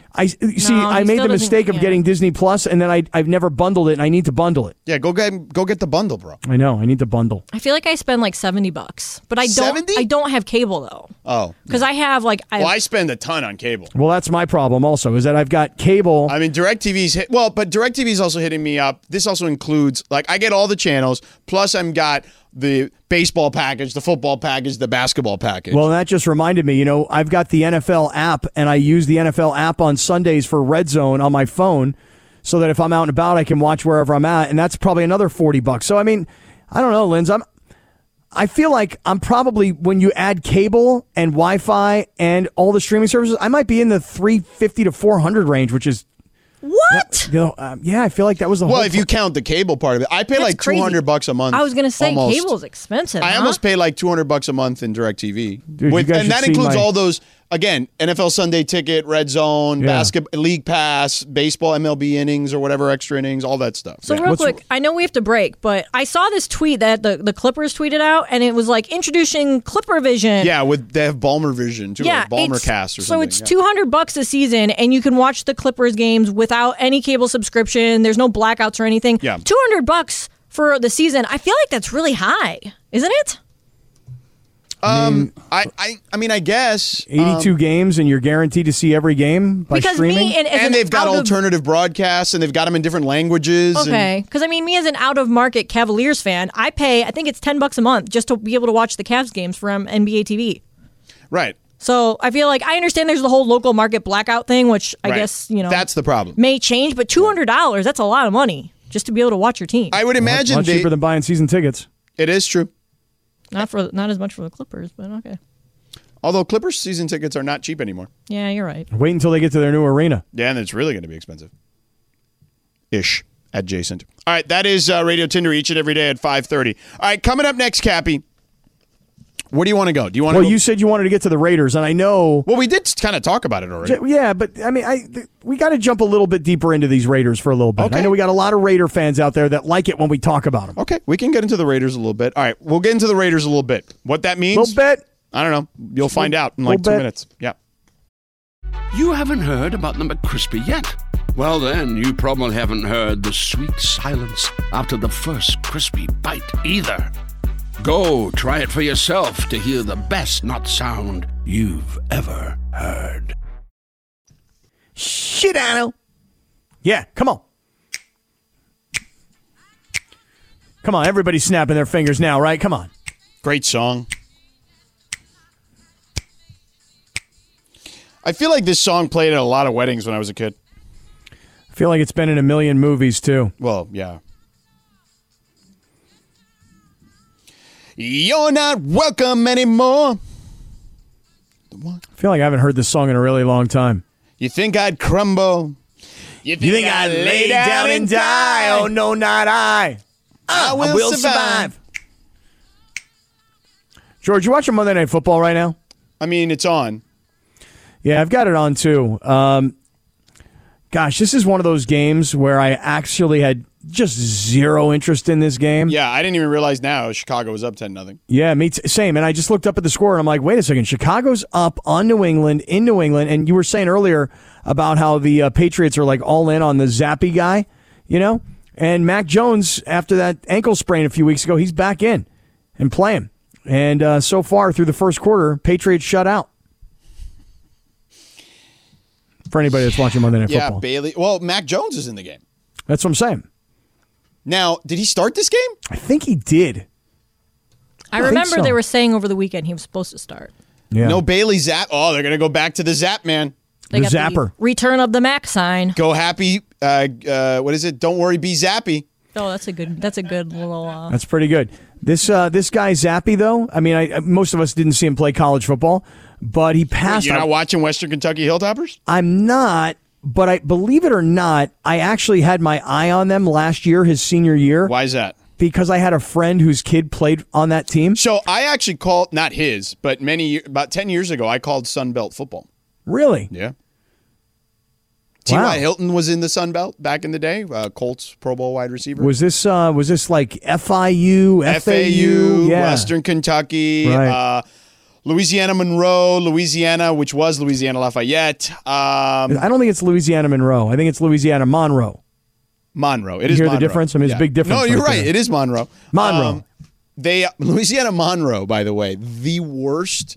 I made the mistake of getting Disney Plus, and then I've never bundled it, and I need to bundle it. Yeah, go get the bundle, bro. I know, I need to bundle. I feel like I spend like $70, but I don't. 70? I don't have cable though. Oh, because I have like. I spend a ton on cable. Well, that's my problem also, is that I've got cable. I mean, DirecTV's but DirecTV's also hitting me up. This also includes I get all the channels, plus I've got the baseball package, the football package, the basketball package. Well, that just reminded me, I've got the NFL app, and I use the NFL app on Sundays for Red Zone on my phone, so that if I'm out and about, I can watch wherever I'm at, and that's probably another $40. So, I mean, I don't know, Linz. I feel like I'm probably, when you add cable and Wi-Fi and all the streaming services, I might be in the $350 to $400 range, which is what? Yeah, I feel like that was the whole. Well, if you count the cable part of it, I pay like $200 a month. I was going to say almost. cable's expensive. I almost pay like $200 a month in DirecTV, Dude, and that includes all those. Again, NFL Sunday Ticket, Red Zone, basketball, League Pass, baseball, MLB innings or whatever extra innings, all that stuff. So real quick, I know we have to break, but I saw this tweet that the Clippers tweeted out, and it was like introducing Clipper Vision. Yeah, they have Balmer Vision too, or Balmer Cast or something. So it's $200 a season, and you can watch the Clippers games without any cable subscription. There's no blackouts or anything. Yeah, $200 for the season. I feel like that's really high, isn't it? I mean, I guess 82 games, and you're guaranteed to see every game by streaming. And they've got alternative broadcasts, and they've got them in different languages. Okay, because I mean, me as an out-of-market Cavaliers fan, I pay, I think it's $10 a month just to be able to watch the Cavs games from NBA TV. Right. So I feel like I understand there's the whole local market blackout thing, which I guess that's the problem. May change, but $200, that's a lot of money just to be able to watch your team. I would imagine much cheaper than buying season tickets. It is true. Not as much for the Clippers, but okay. Although Clippers season tickets are not cheap anymore. Yeah, you're right. Wait until they get to their new arena. Yeah, and it's really going to be expensive. Ish. Adjacent. All right, that is Radio Tinder each and every day at 5:30. All right, coming up next, Cappy. Where do you want to go? Do you want? Well, you said you wanted to get to the Raiders, and I know. Well, we did kind of talk about it already. Yeah, but I mean, we got to jump a little bit deeper into these Raiders for a little bit. Okay. I know we got a lot of Raider fans out there that like it when we talk about them. Okay, we can get into the Raiders a little bit. All right, we'll get into the Raiders a little bit. What that means? A little bit. I don't know. You'll find out in like 2 minutes. Yeah. You haven't heard about the McCrispy yet? Well, then, you probably haven't heard the sweet silence after the first crispy bite either. Go try it for yourself to hear the best nut sound you've ever heard. Shit, Anno. Yeah, come on. Come on, everybody's snapping their fingers now, right? Come on. Great song. I feel like this song played at a lot of weddings when I was a kid. I feel like it's been in a million movies, too. Well, yeah. You're not welcome anymore. I feel like I haven't heard this song in a really long time. You think I'd crumble? You think I'd lay down and die? Oh, no, not I. I will survive. George, you watching Monday Night Football right now? I mean, it's on. Yeah, I've got it on, too. Gosh, this is one of those games where I actually had just zero interest in this game. Yeah, I didn't even realize now Chicago was up 10-0. Yeah, same. And I just looked up at the score, and I'm like, wait a second. Chicago's up on New England, in New England. And you were saying earlier about how the Patriots are like all in on the Zappy guy, And Mac Jones, after that ankle sprain a few weeks ago, he's back in and playing. And so far through the first quarter, Patriots shut out. For anybody that's watching Monday Night Football. Yeah, Bailey. Well, Mac Jones is in the game. That's what I'm saying. Now, did he start this game? I think he did. I remember they were saying over the weekend he was supposed to start. Yeah. No Bailey Zapp. Oh, they're going to go back to the Zapp man. They The got zapper. The return of the Mac sign. Go happy. What is it? Don't worry, be zappy. Oh, that's a good little. That's pretty good. This guy Zappy, though, I mean, most of us didn't see him play college football, but he passed. Wait, you're not watching Western Kentucky Hilltoppers? I'm not, but I believe it or not, I actually had my eye on them last year, his senior year. Why is that? Because I had a friend whose kid played on that team. So I actually called, not his, but about 10 years ago, I called Sunbelt football. Really? Yeah. Wow. T.Y. Hilton was in the Sun Belt back in the day. Colts Pro Bowl wide receiver. Was this like FIU, FAU, yeah. Western Kentucky, Right. Louisiana Monroe, Louisiana, which was Louisiana Lafayette. I don't think it's Louisiana Monroe. I think it's Louisiana Monroe. Monroe. It You is hear Monroe. the difference? I mean, it's a big difference. No, you're right right. there. It is Monroe. Monroe. Louisiana Monroe, by the way, the worst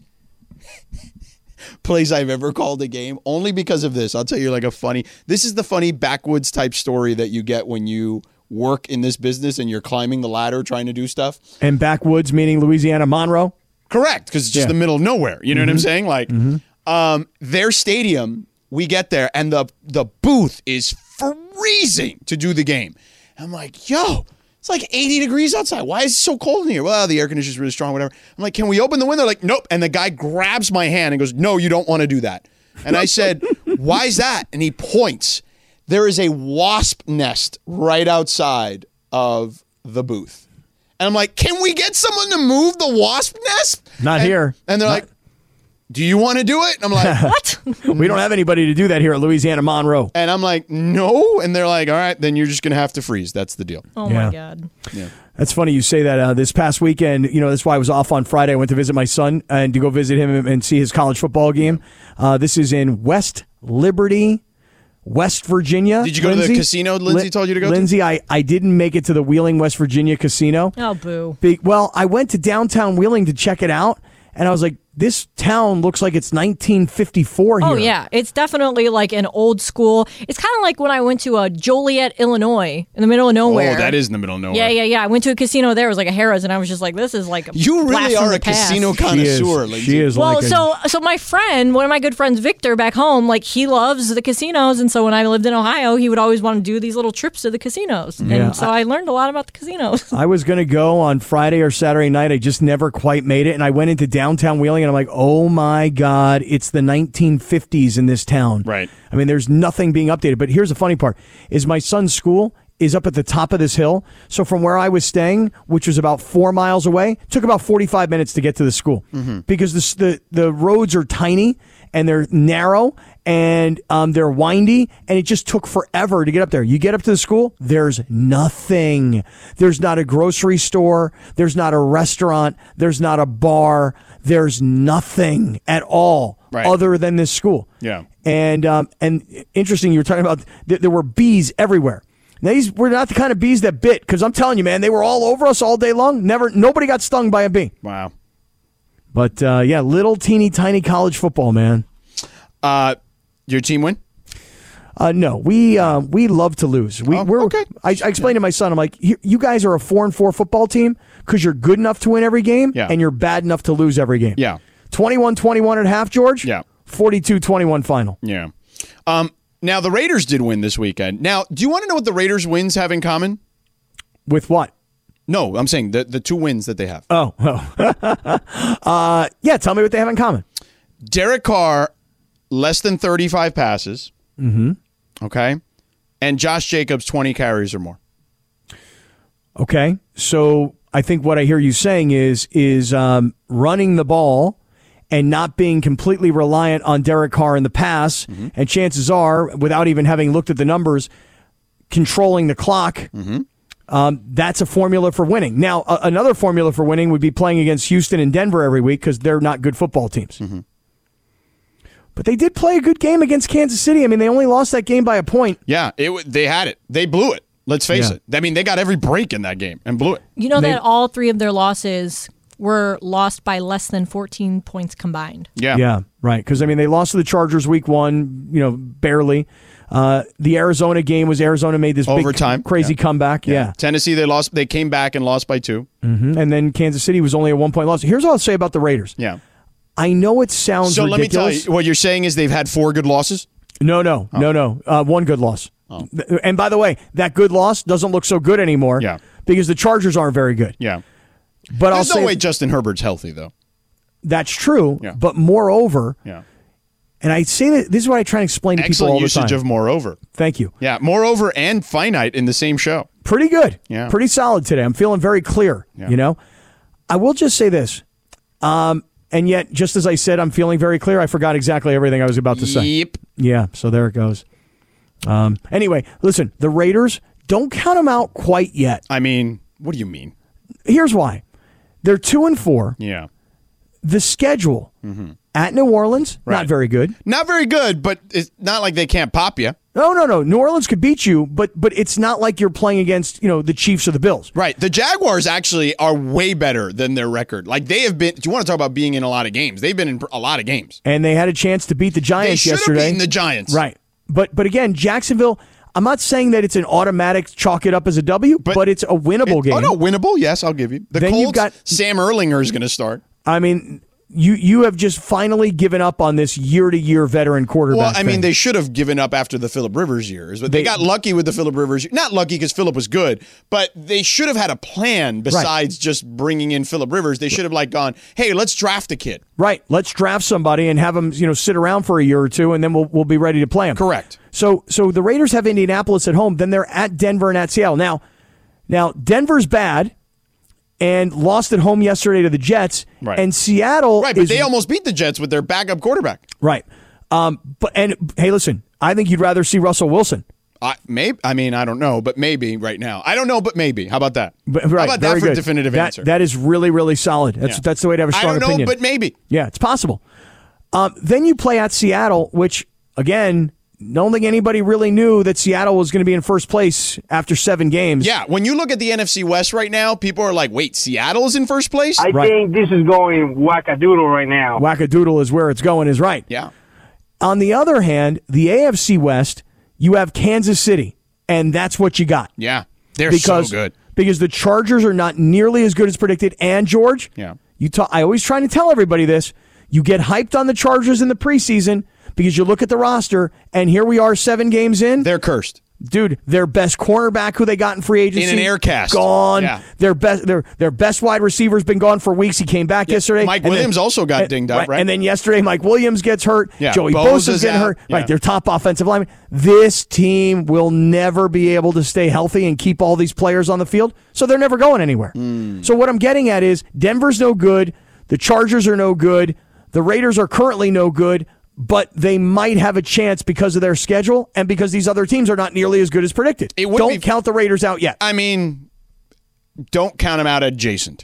place I've ever called a game, only because of this. I'll tell you this is the funny backwoods type story that you get when you work in this business and you're climbing the ladder trying to do stuff. And backwoods meaning Louisiana Monroe? Correct, because it's just the middle of nowhere. You know what I'm saying? Like, their stadium, we get there, and the booth is freezing to do the game. I'm like, yo, it's like 80 degrees outside. Why is it so cold in here? Well, the air conditioner's really strong, whatever. I'm like, can we open the window? Like, nope. And the guy grabs my hand and goes, no, you don't want to do that. And I said, why is that? And he points. There is a wasp nest right outside of the booth. And I'm like, can we get someone to move the wasp nest? Not here. And they're like, do you want to do it? And I'm like, what? We don't have anybody to do that here at Louisiana Monroe. And I'm like, no. And they're like, all right, then you're just going to have to freeze. That's the deal. Oh, my God. Yeah. That's funny you say that. This past weekend, that's why I was off on Friday. I went to visit my son and to go visit him and see his college football game. This is in West Liberty, West Virginia. Did you go to the casino Lindsay told you to go to? Lindsay, I didn't make it to the Wheeling, West Virginia casino. Oh, boo. Well, I went to downtown Wheeling to check it out, and I was like, this town looks like it's 1954 here. Oh, yeah. It's definitely like an old school. It's kind of like when I went to Joliet, Illinois, in the middle of nowhere. Oh, that is in the middle of nowhere. Yeah. I went to a casino there. It was like a Harrah's, and I was just like, this is like a You blast really from are the a past. casino connoisseur, Lindsay. She is Well, like so my friend, one of my good friends, Victor, back home, like he loves the casinos, and so when I lived in Ohio, he would always want to do these little trips to the casinos, and so I learned a lot about the casinos. I was going to go on Friday or Saturday night. I just never quite made it, and I went into downtown Wheeling, and I'm like, oh my God, it's the 1950s in this town. Right. I mean, there's nothing being updated. But here's the funny part, is my son's school is up at the top of this hill. So from where I was staying, which was about 4 miles away, took about 45 minutes to get to the school because the roads are tiny and they're narrow and they're windy, and it just took forever to get up there. You get up to the school, there's nothing. There's not a grocery store. There's not a restaurant. There's not a bar. There's nothing at all other than this school. Yeah. And interesting, you were talking about there were bees everywhere. Now, these were not the kind of bees that bit, because I'm telling you, man, they were all over us all day long. Nobody got stung by a bee. Wow. But little teeny tiny college football, man. Your team win? No, we love to lose. Okay. I explained to my son, I'm like, you guys are a 4-4 football team because you're good enough to win every game, and you're bad enough to lose every game. Yeah. 21-21 at half, George. Yeah. 42-21 final. Yeah. Now, the Raiders did win this weekend. Now, do you want to know what the Raiders' wins have in common? With what? No, I'm saying the two wins that they have. Oh. Yeah, tell me what they have in common. Derek Carr, less than 35 passes. Mm-hmm. Okay. And Josh Jacobs, 20 carries or more. Okay. So I think what I hear you saying is running the ball and not being completely reliant on Derek Carr in the pass, and chances are, without even having looked at the numbers, controlling the clock, that's a formula for winning. Now, another formula for winning would be playing against Houston and Denver every week because they're not good football teams. But they did play a good game against Kansas City. I mean, they only lost that game by a point. Yeah, they had it. They blew it. Let's face it. I mean, they got every break in that game and blew it. You know that all three of their losses were lost by less than 14 points combined. Yeah, right. Because, I mean, they lost to the Chargers week 1, barely. The Arizona game was Arizona made this overtime big crazy comeback. Yeah. Tennessee, they came back and lost by 2. And then Kansas City was only a 1-point loss. Here's what I'll say about the Raiders. Yeah. I know it sounds So ridiculous. let me tell you, what you're saying is they've had 4 good losses? No. One good loss. Oh. And by the way, that good loss doesn't look so good anymore. Yeah. Because the Chargers aren't very good. Yeah. But There's I'll no say way Justin Herbert's healthy, though. that's true. Yeah. But moreover, Yeah. and I say that this is what I try and explain to people Excellent all the usage time. of moreover. Thank you. Yeah, moreover and finite in the same show. Pretty good. Yeah. Pretty solid today. I'm feeling very clear. Yeah. You know, I will just say this. And yet, just as I said, I'm feeling very clear. I forgot exactly everything I was about to say. Yep. Yeah. So there it goes. Anyway, listen, the Raiders, don't count them out quite yet. I mean, what do you mean? Here's why. They're 2-4. Yeah. The schedule at New Orleans, not Right. very good. Not very good, but it's not like they can't pop you. No. New Orleans could beat you, but it's not like you're playing against, the Chiefs or the Bills. Right. The Jaguars actually are way better than their record. Like they have been, do you want to talk about being in a lot of games? They've been in a lot of games. And they had a chance to beat the They Giants should have yesterday. beaten the Giants. Right. But again, Jacksonville, I'm not saying that it's an automatic chalk it up as a W, but it's a winnable game. Oh, no, winnable. Yes, I'll give you. The Then Colts, you've got- Sam Erlinger is going to start. I mean, you have just finally given up on this year-to-year veteran quarterback Well, I mean, thing. they should have given up after the Phillip Rivers years, but they got lucky with the Phillip Rivers. Not lucky because Phillip was good, but they should have had a plan besides just bringing in Phillip Rivers. They should have gone, hey, let's draft a kid. Right. Let's draft somebody and have them, sit around for a year or two, and then we'll be ready to play them. Correct. So the Raiders have Indianapolis at home. Then they're at Denver and at Seattle. Now Denver's bad and lost at home yesterday to the Jets. Right. And Seattle, Right, but they almost beat the Jets with their backup quarterback. Right. But hey, listen, I think you'd rather see Russell Wilson. Maybe. I mean, I don't know, but maybe right now. I don't know, but maybe. How about that? But, How right, about that very for a good. definitive answer? That is really, really solid. That's the way to have a strong I don't know, opinion. but maybe. Yeah, it's possible. Then you play at Seattle, which, again, don't think anybody really knew that Seattle was going to be in first place after 7 games. Yeah, when you look at the NFC West right now, people are like, wait, Seattle's in first place? I think this is going wackadoodle right now. Wackadoodle is where it's going, is right. Yeah. On the other hand, the AFC West, you have Kansas City, and that's what you got. Yeah, they're so good. Because the Chargers are not nearly as good as predicted. And, George, Yeah. I always try to tell everybody this. You get hyped on the Chargers in the preseason because you look at the roster, and here we are 7 games in. They're cursed. Dude, their best cornerback who they got in free agency. In an air cast. Gone. Yeah. Their best wide receiver's been gone for weeks. He came back yesterday. Mike and Williams also got dinged up, right? And then yesterday, Mike Williams gets hurt. Yeah. Joey Bosa's Bosa's getting out. hurt. Yeah. Right, their top offensive lineman. This team will never be able to stay healthy and keep all these players on the field, so they're never going anywhere. So what I'm getting at is Denver's no good. The Chargers are no good. The Raiders are currently no good. But they might have a chance because of their schedule and because these other teams are not nearly as good as predicted. Don't count the Raiders out yet. I mean, don't count them out adjacent.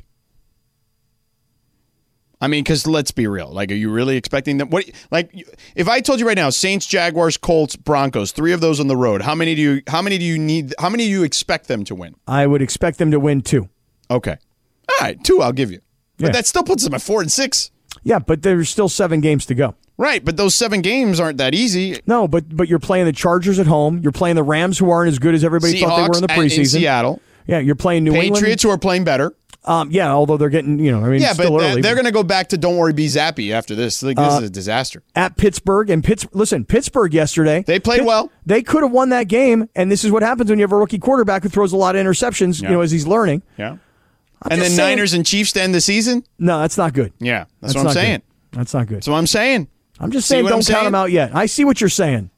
I mean, because let's be real. Like, are you really expecting them? If I told you right now, Saints, Jaguars, Colts, Broncos, 3 of those on the road, how many do you expect them to win? I would expect them to win 2. Okay. All right, 2 I'll give you. But Yeah. that still puts them at 4-6. Yeah, but there's still 7 games to go. Right, but those 7 games aren't that easy. No, but you're playing the Chargers at home. You're playing the Rams, who aren't as good as everybody thought they were in the preseason. In Seattle. Yeah, you're playing New England. Patriots, who are playing better. Yeah, although they're getting, Yeah, still but early. they're going to go back to don't worry, be zappy after this. Like, this is a disaster. At Pittsburgh, and Pittsburgh yesterday. They played well. They could have won that game, and this is what happens when you have a rookie quarterback who throws a lot of interceptions, as he's learning. Yeah. I'm And just then saying- Niners and Chiefs to end the season? No, that's not good. Yeah, that's what I'm not saying. Good. That's not good. That's what I'm saying. I'm just See saying what I'm don't count saying? them out yet. I see what you're saying.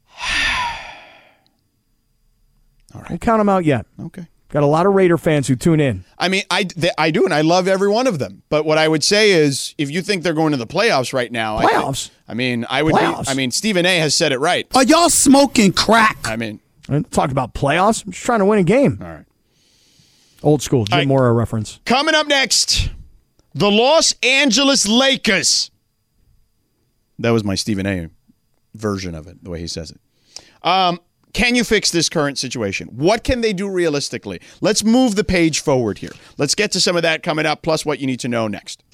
All right. Don't count them out yet. Okay. Got a lot of Raider fans who tune in. I mean, I do, and I love every one of them. But what I would say is, if you think they're going to the playoffs right now, Playoffs? I would. Playoffs? Stephen A. has said it right. Are y'all smoking crack? I mean, talk about playoffs. I'm just trying to win a game. All right. Old school Jim Mora reference. Coming up next, the Los Angeles Lakers. That was my Stephen A. version of it, the way he says it. Can you fix this current situation? What can they do realistically? Let's move the page forward here. Let's get to some of that coming up, plus what you need to know next.